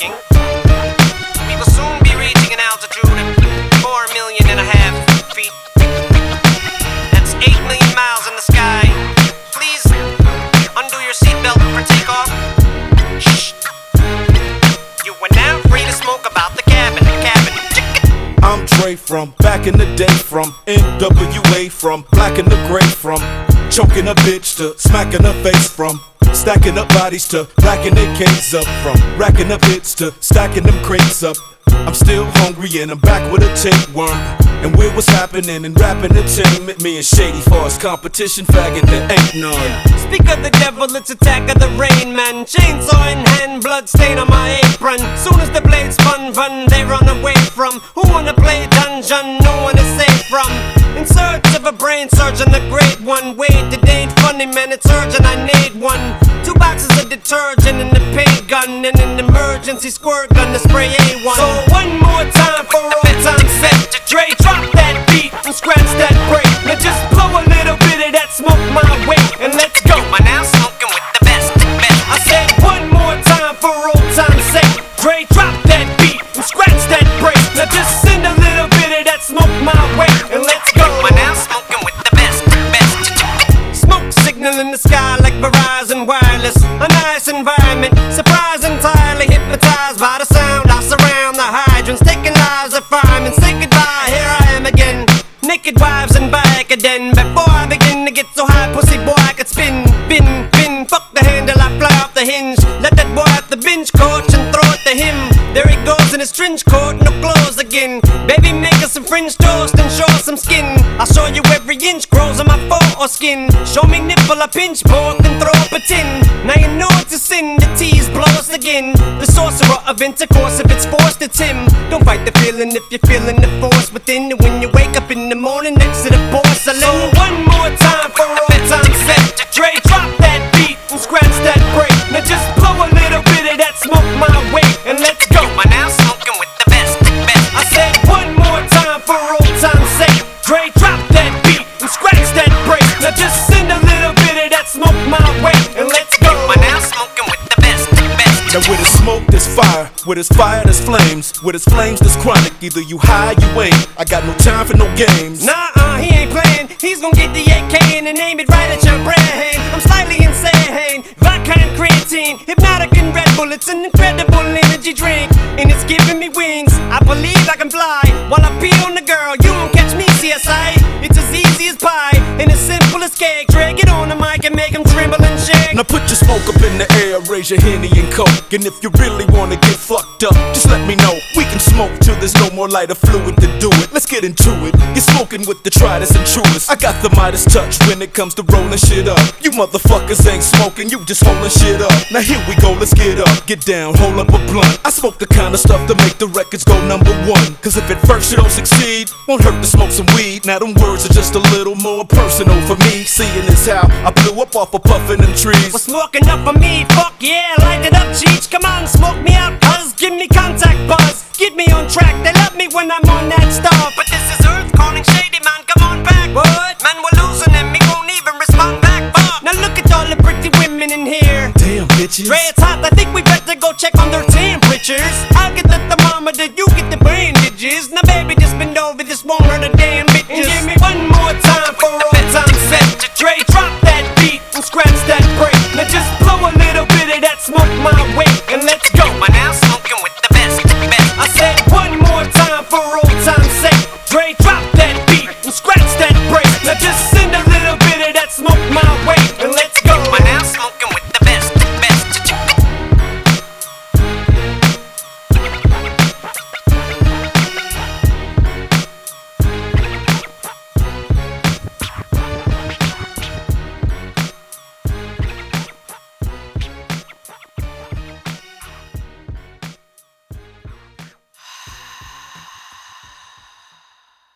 speaking. We will soon be reaching an altitude of 4.5 million feet. That's 8 million miles in the sky. Please undo your seatbelt for takeoff. Shh. You are now free to smoke about the cabin. I'm Dre from back in the day, from NWA, from black and the gray, from choking a bitch to smacking her face, from stacking up bodies to racking their cans up, from racking up hits to stacking them crates up. I'm still hungry and I'm back with a tapeworm. And where was happening in rap entertainment? Me and Shady Far's competition, faggot, there ain't none. Speak of the devil, it's Attack of the Rain Man. Chainsaw in hand, blood stain on my apron. Soon as the blades run, they run away from. Who wanna play dungeon? No one is safe from. In search of a brain surgeon, the great one. Wait, it ain't funny, man, it's urgent, I need one. 2 boxes of detergent and a paint gun, and an emergency squirt gun to spray A1. So one more time for old time's sake. Dre, drop that beat and scratch that break. Now just blow a little bit of that smoke my way, and let's go. You are now smoking with the best. I said one more time for old time's sake. Dre, drop that beat and scratch that break. Now just send a little bit of that smoke my way, and let's go. You are now smoking with the best. Smoke signal in the sky like Verizon Wireless. A nice environment, surprised entirely hypnotized by the sound. I surround the hydrants, taking lives of firemen. Say goodbye, here I am again. Naked wives and back again. Before I begin to get so high, pussy boy, I could spin. Fuck the handle, I fly off the hinge. Let that boy at the bench coach and throw it to him. There he goes in his trench coat, no clothes again. Baby, make us some French toast and show us some skin. I'll show you every inch grows on my foreskin. Show me nipple, I pinch pork, then throw up a tin. Now you know it's a sin, the tease blow us again. The sorcerer of intercourse, if it's forced, it's him. Don't fight the feeling if you're feeling the force within. When you wake up in the morning next to the porcelain. So one more time for old time's sake. Dre, drop that beat and scratch that break. Now just blow a little bit of that smoke my way, and let's go. You are now smoking with the best. I said one more time for old time's sake. Dre, drop that beat and scratch that break. Now just send a little bit of that smoke my way, and let's go. You are now smoking with the best. Now with his smoke there's fire, with his fire there's flames, with his flames there's chronic. Either you high, you ain't. I got no time for no games. Nah, he ain't playing. He's gonna get the AK and aim it right at your brain. I'm slightly insane. Vodka and creatine, hypnotic and Red Bull. It's an incredible energy drink, and it's giving me wings. I believe I can fly while I pee on the girl. You won't catch me, CSI. It's as easy as pie and as simple as cake. Drag it on the mic and make him tremble and shake. Now put your smoke up in the air, raise your Henny and Coke. And if you really wanna get fucked up, just let me know. We can smoke till there's no more lighter fluid to do it. Let's get into it. You're smoking with the tritest and truest. I got the Midas touch when it comes to rolling shit up. You motherfuckers ain't smoking, you just holding shit up. Now here we go, let's get up, get down, hold up a blunt. I smoke the kind of stuff to make the records go #1. Cause if at first you don't succeed, won't hurt to smoke some weed. Now them words are just a little more personal for me. Seeing is how I blew up off of puffin' them trees. Well, smoking up for me, fuck yeah, light it up, Cheech. Come on, smoke me out, cuz. Give me contact buzz, get me on track. They love me when I'm on that stuff. But this is Earth calling Shady, man, come on back. What? Man, we're losing him, he won't even respond back. Fuck. Now look at all the pretty women in here. Damn, bitches. Dre, it's hot, I think we better go check on their temperatures.